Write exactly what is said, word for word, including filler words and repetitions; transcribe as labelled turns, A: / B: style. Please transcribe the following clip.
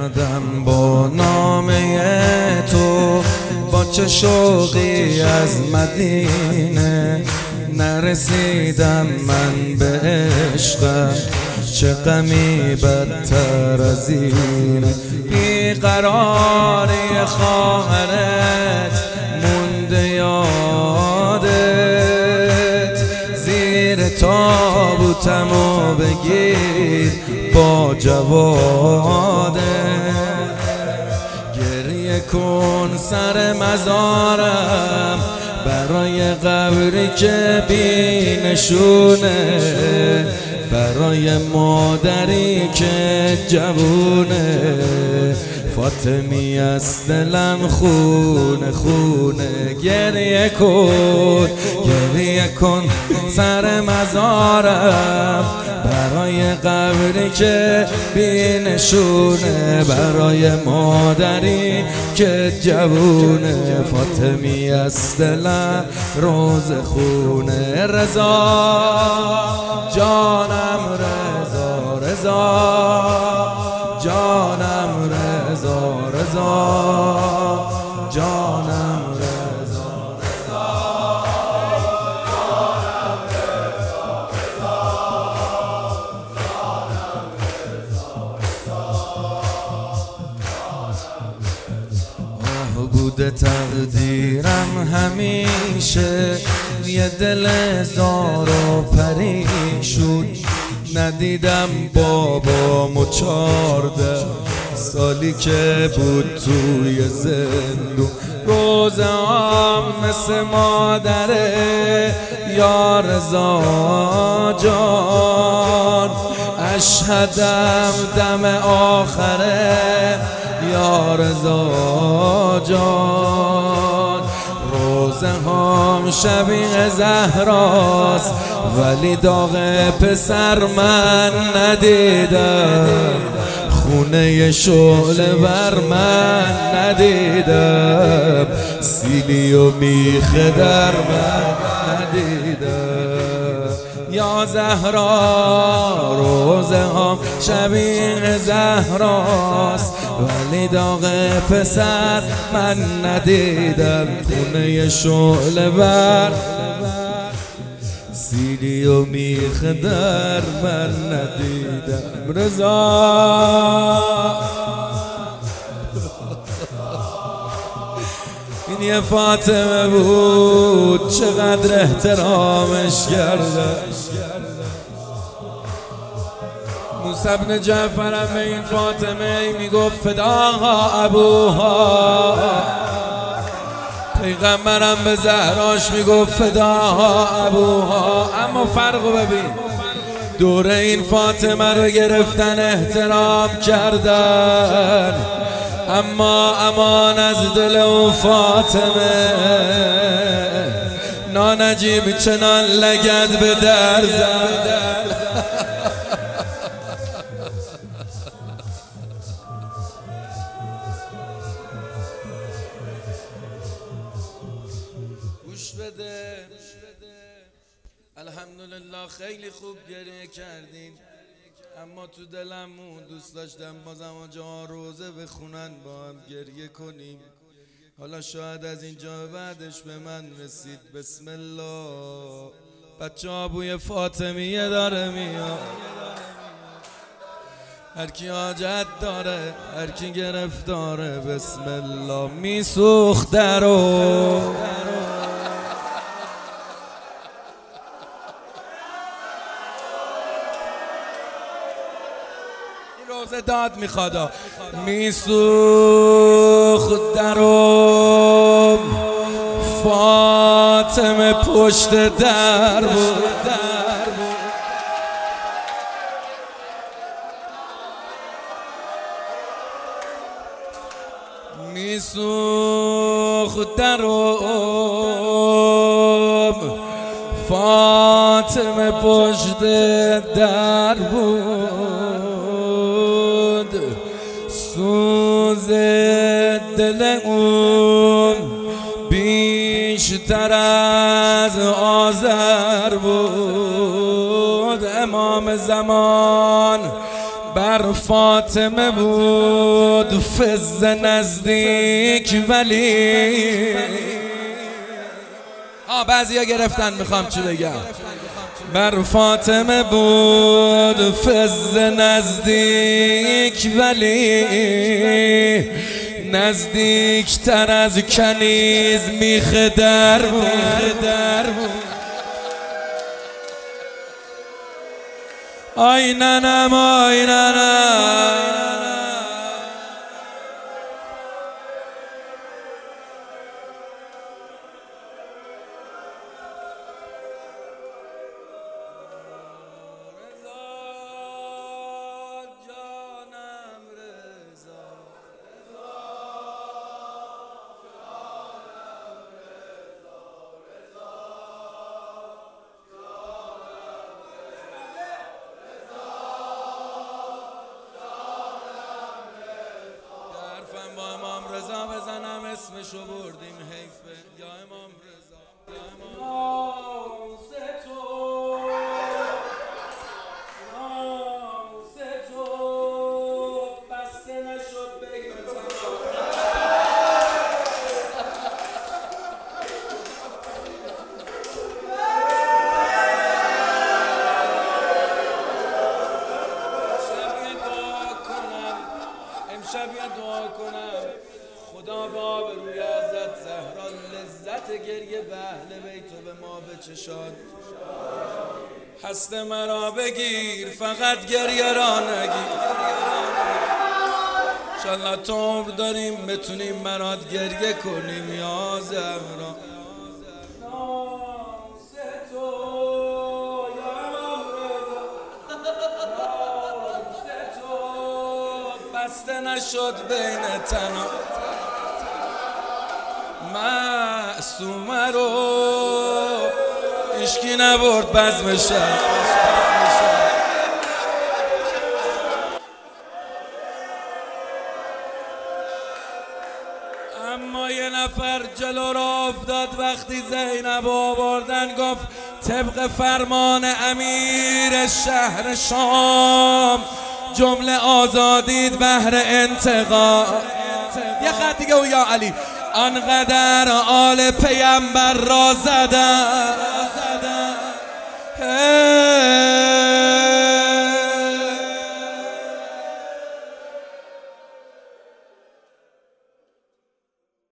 A: اومدم با نامه تو، با چه شوقی از مدینه. نرسیدم من به عشقم، چه غمی بدتر از اینه. بیقراری خواهرت مونده یادت، زیر تابوتمو بگیر با جوادت. گریه کن سر مزارم برای قبری که بی نشونه، برای مادری که جوونه. فاطمی از دلم خونه خونه. گریه کن گریه کن سر مزارم برای قبری که بی نشونه، برای مادری که جوونه. فاطمی از دلم روز خونه. رضا جانم رضا رضا جانم رضا رضا جانم رضا رضا آه بوده تقدیرم همیشه یه دل زار و پریشون. ندیدم بابامو چارده سالی که بود توی زندون. روزه‌ام مثل مادره یا رضا جان، اشهدم دم آخره یا رضا جان. روزه هم شبیه زهراست ولی داغ پسر من ندیدم، خونه شعله بر من ندیدم، سیلی و میخه در من ندیدم. یا زهرا روزه هم شبیه زهراست ولی داغ پسر من ندیدم، خونه شعله بر سیلی و میخ در من ندیدم. رضا این یه فاطمه بود چقدر احترامش کرده. موسی بن جعفرم به این فاطمه میگفت فداها ابوها، پیغمبرم به زهراش میگفت فداها ابوها. اما فرقو ببین، دور این فاطمه رو گرفتن احترام کردن، اما امان از دل اون فاطمه نانجیب چنان لگد به در زد. گوش بده. الحمدلله خیلی خوب گریه کردیم، اما تو دلمون دوست داشتم بازم آنجا روزه بخونن با هم گریه کنیم. حالا شاید از اینجا بعدش به من رسید. بسم الله. بچه ها بوی فاطمیه داره میاد، هر کی حاجت داره هر کی گرفتاره بسم الله میسوخته رو. روزه داد میخواد میسوخت درم، فاطمه پشت در بود. میسوخت درم، فاطمه پشت در بود. سوز دل اون بیشتر از آذر بود. امام زمان بر فاطمه بود فز نزدیک ولی آه بعضی ها گرفتن میخوام چی بگم. بر فاطمه بود فز نزدیک ولی نزدیکتر از کنیز میخ در بود. آی ننم آی ننم با امام رضا بزنم اسمشو بردیم حیفه یا امام رضا یا امام تو تو بسته نشد بگم امشب یه دعا کنم خدا به آبروی حضرت زهرا لذت گریه اهل بیت به ما بچشاد. هست مرا بگیر فقط گریه را نگیر، انشالله تو عمر داریم بتونیم مرات گریه کنیم یا زهرا. بسته نشد بین تنا معصومه رو اشکی نبرد بزمشه. اما یه نفر جلو را افتاد وقتی زینب آوردن گفت طبق فرمان امیر شهر شام جمله آزادید بهر انتقام. یه خط دیگه و یا علی آنقدر آل پیامبر را زدن